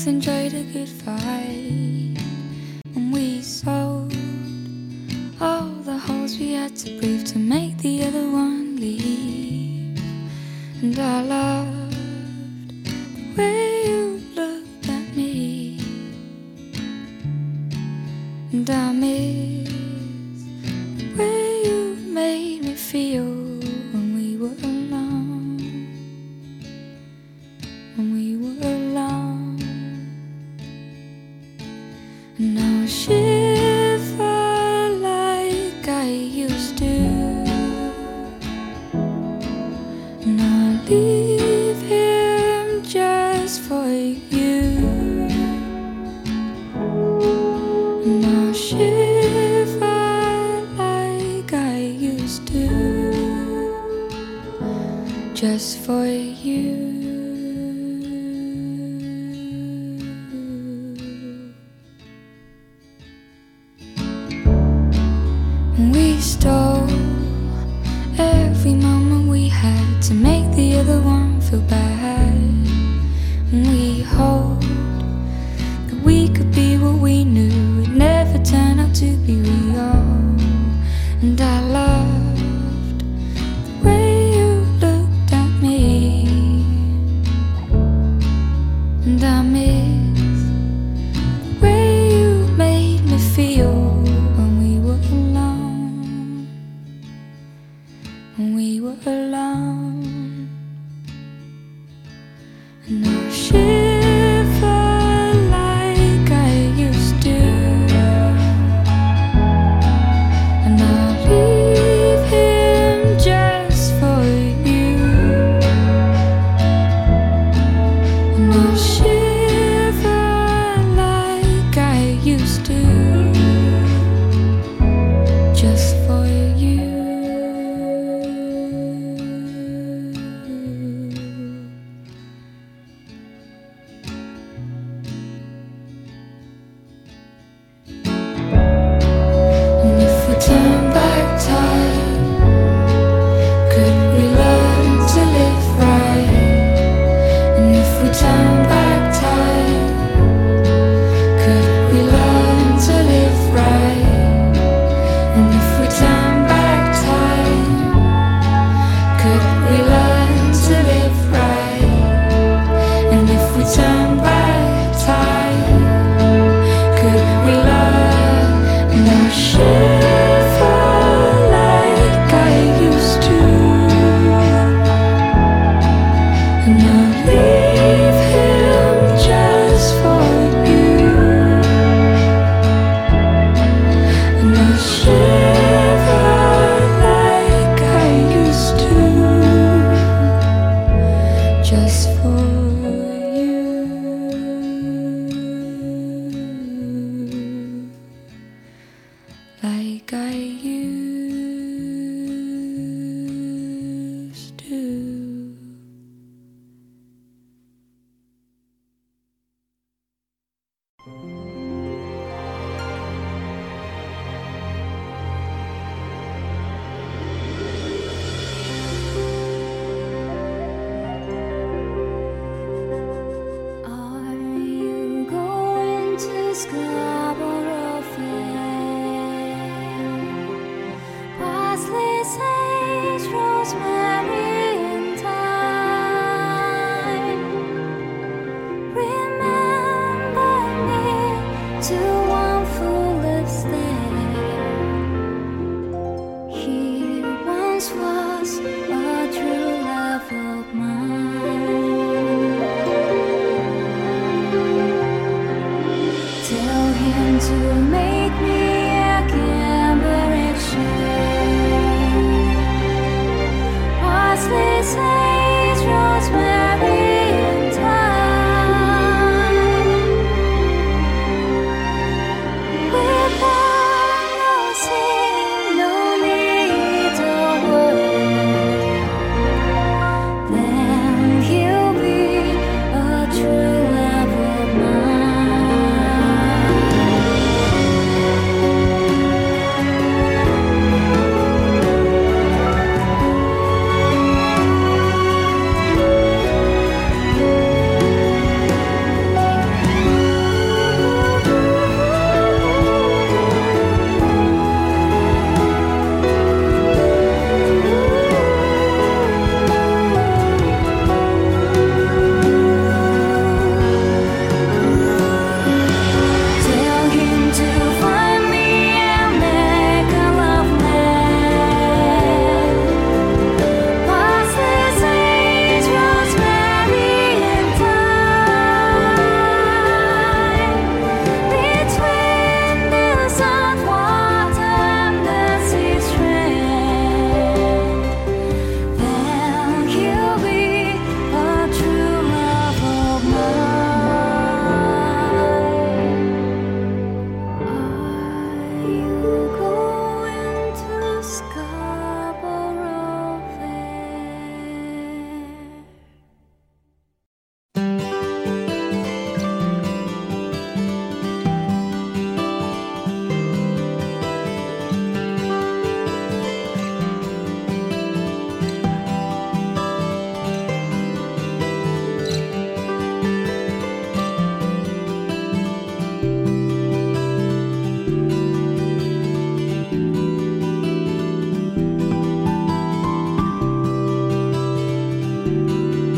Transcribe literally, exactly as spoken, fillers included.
enjoyed a good fight when we sold all the holes we had to breathe to make the other one leave. And I loved the way you looked at me, and I miss the way you made me feel when we were alone, when we were alone. And I'll shiver like I used to, and I'll leave him just for you, and I'll shiver like I used to, just for you. We stole every moment we had to make the other one feel bad. And we hoped that we could be what we knew would never turn out to be real. And I loved the way you looked at me, and I miss